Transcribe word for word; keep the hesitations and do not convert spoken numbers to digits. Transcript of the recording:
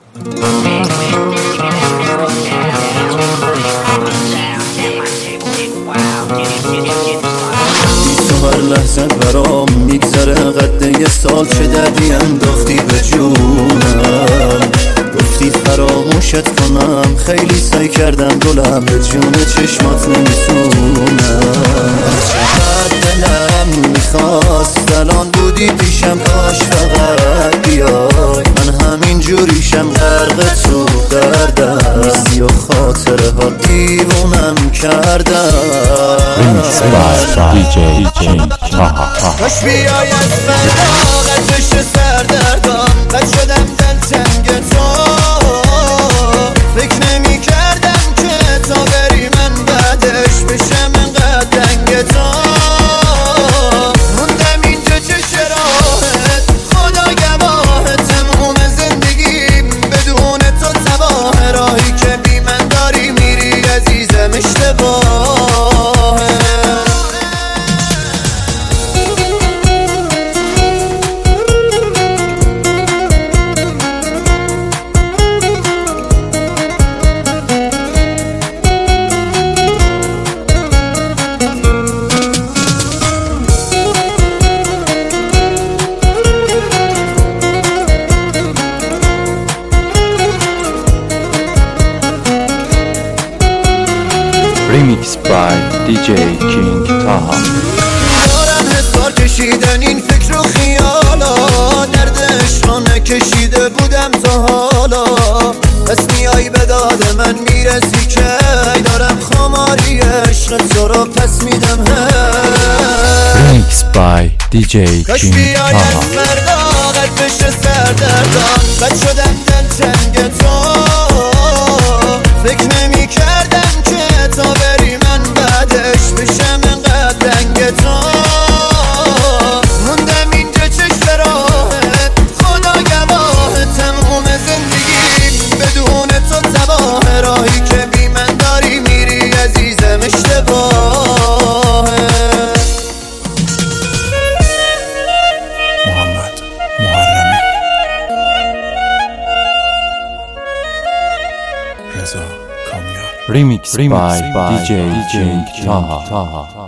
هر لحظه برام میگذره قد یه سال، چه دردی انداختی به جونم. گفتی فراموشت کنم، خیلی سعی کردم دلم به جون چشمات نمیتونم. چقدر دلم میخواست الان بودی پیشم، کاش فقط بیای. من همین جوریشم غرق تو دردم، نیستی و خاطره ها دیوونم کردم. کاش بیای از فردا قد بشه سردردم، قد شدم دل تنگ تو. فکر نمی کردم که تا بری من بعدش بشم انقدر دنگ تو. موندم اینجا چه راهت، خدا گواه تموم زندگیم بدون تو تباه. راهی که بی من داری میری عزیزم اشتباه. Remix by دی جی King Taha. دارم حسار کشیدن این فکر و خیالا، دردش را نکشیده بودم تا حالا. پس میای به داد من میرسی که دارم خماری عشق تو را پس میدم. Remix by دی جی کاش King بیای از Taha. فردا قد بشه سردردم، قد شدم دل تنگ تو. فکر نمی کردم که تا بری من بعدش بشم انقدر دنگ تو. موندم اینجا چشم راهت، خدا گواه تموم زندگیم بدون تو تباه. راهی که بی من داری میری عزیزم اشتباه. محمد محرمی، رضا کامیار. Remix by دی جی King Taha.